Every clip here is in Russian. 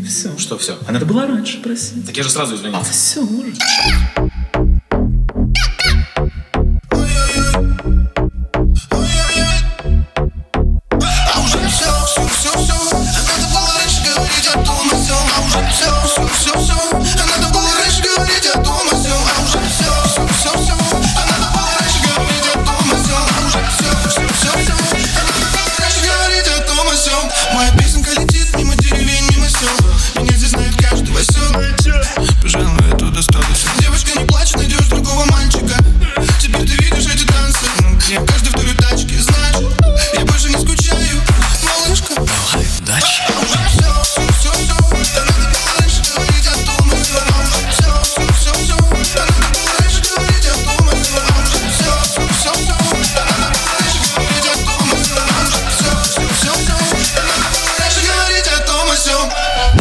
Все. Что все? А надо было раньше просить. Так я же сразу извинился. Все, уже. Моя песенка летит мимо деревень, мимо сел. Меня здесь знает каждый осел. Пожалуй, это достаточно. Девочка, не плачь, найдешь другого мальчика. Теперь ты видишь эти танцы. Я каждый в твоей тачке, знаешь. Я больше не скучаю, малышка. Давай, удачи. А уже все. Надо было раньше говорить о том и сём. Все. Надо было раньше говорить о том и сём. Все. Надо было раньше говорить о том и сём. Все. Раньше говорить о том и сём.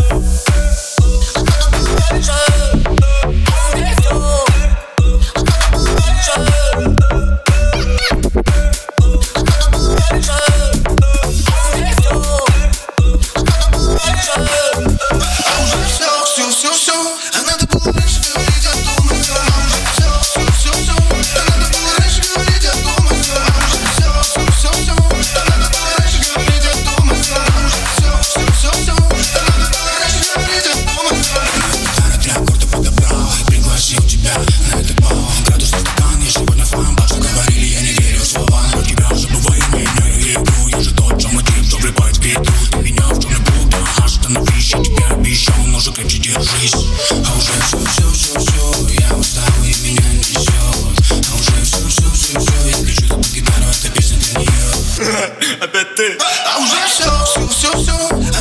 Все. А надо было раньше говорить о том и сём. Все. А надо было раньше говорить о том и сём. Все. А надо было раньше говорить о том и сём. Все. А надо было раньше говорить о том и сём. Гитара для аккорда подобрал и пригласил тебя на этот бал. Градусный стакан, я сегодня с вами. Что говорили, я не верю словам. Про тебя забываю, меняю игру. Я же тот же мотив, добрый байт, беду. Ты меня в черный блуд, остановись. Я тебе обещал, но же крепче держись. А уже все, я устал и меня несет. А уже все, я кричу под гитару, эта песня для нее. Опять ты. А уже все.